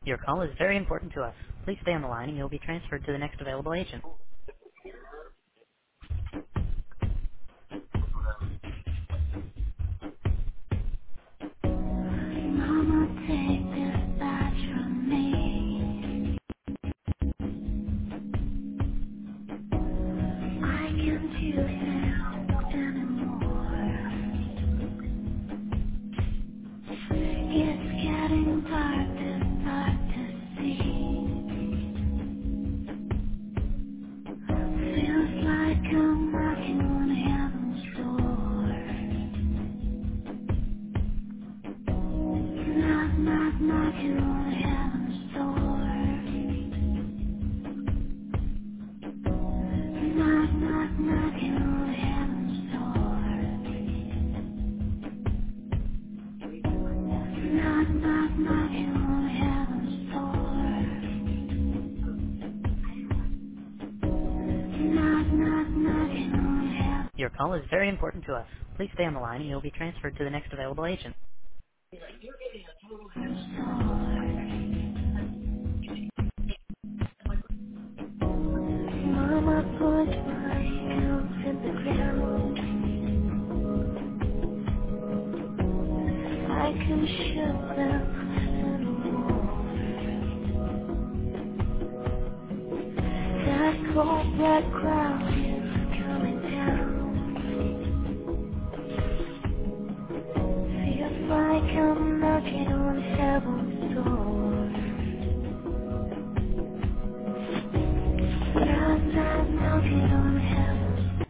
Your call is very important to us. Please stay on the line and you'll be transferred to the next available agent. Mama, take this badge from me. I can't do this anymore. It's getting dark to see. Feels like I'm knocking on heaven's door. Knocking on heaven's door. Knocking on heaven's door. Knocking on heaven's door. Knocking on heaven's. Your call is very important to us. Please stay on the line and you'll be transferred to the next available agent. Mama put my hands in the ground. I can shoot them anymore. That cold black cloud is coming down. Feels like I'm knocking on heaven.